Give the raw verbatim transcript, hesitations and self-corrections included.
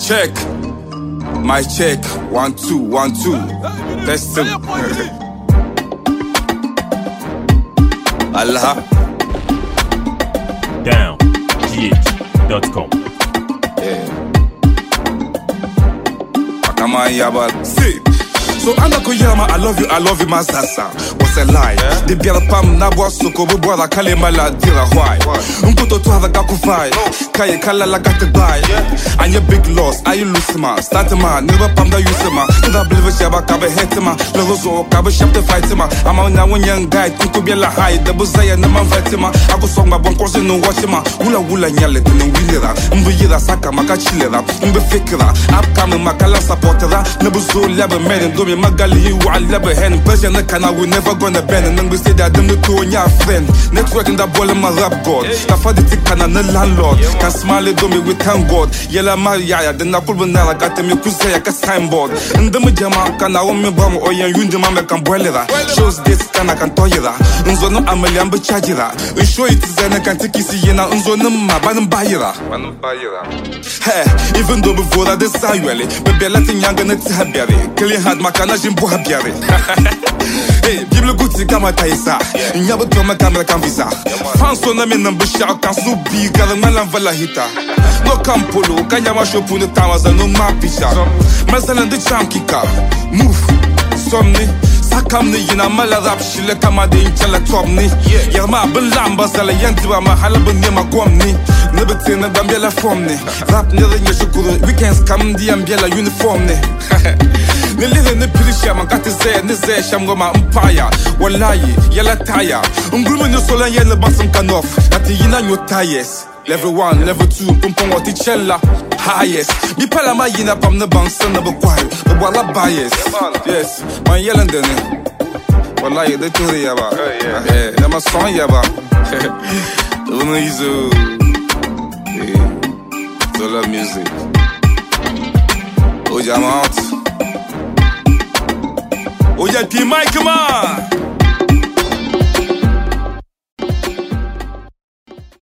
Check. My check. One, two, one, two. Test him. Allah. Down G H dot com. Yeah. Akama yaba. See. So anda kuyama, I love you, I love you, my sasa. What's a lie? The biara pam na boa soko bu boa kale mala dira why? Unkuto tu hada kakufai. Kaye kala la gata buy. And your big loss, are you lose ma? Start ma, never pam da use ma. Nda believe shaba kabe hate ma. Lozo kabe shap the fight ma. I'm on now one young guy, tuku be la high. The buzaya na man fight ma. I go song ma bon course no watch ma. Ula ula nyale te no winera. Mbu yira saka maka chilera. Mbu fikra. Upcoming makala supportera. Nebuzo lebe made do Magali, you are never hand. Pressure na kana, we never gonna bend. And then we say that them the two on your friend. Networking that ball in my rap god. That for the tick and the landlord. Can smile it do me with thank God. Yella Maria, then I could be now. I got them, you could say I got signboard. And the Majama can I want me bomb or young Yundama can boil it. Shows this can I can tell you that. Unzono Amelian Bachajira. We show it is an Kantiki Yena Unzono Maban Bayra. Hey, even though before that, this I really, but be letting young and it's happy. Killing had my Jimbo Habiari. Hey, people good to come at Taisa. Nyaba to my camera can visa. Fanso na me number shout can so big Galamala Valahita. No Campolo, Kanyama shop on the towers and no mapisha. Masalan the charm kicker. Move. Somni. Sakamni yina mala rap shile kama de inchala topni. Yarma belamba sala yantiba mahala bunye makwamni. Nebetina dambela formni. Rap nere nyeshukuru. Weekends come the ambela uniformni. Ni live ni pilisha makati zaya ni zaya shamgoma mpaya Wallahi yala taya Ungrume ni sola yele basam kanof Ati yina nyotayes Level one, level two, pumpong wati chella Highest Mi pala ma yina pam ne bansan na bagwayo Wala bias Yes, man yelan dene Wallahi de turi yaba Eh, nama son yaba Uno izo Zola music Oh, jam out. Oh, yeah, P. Mike, man.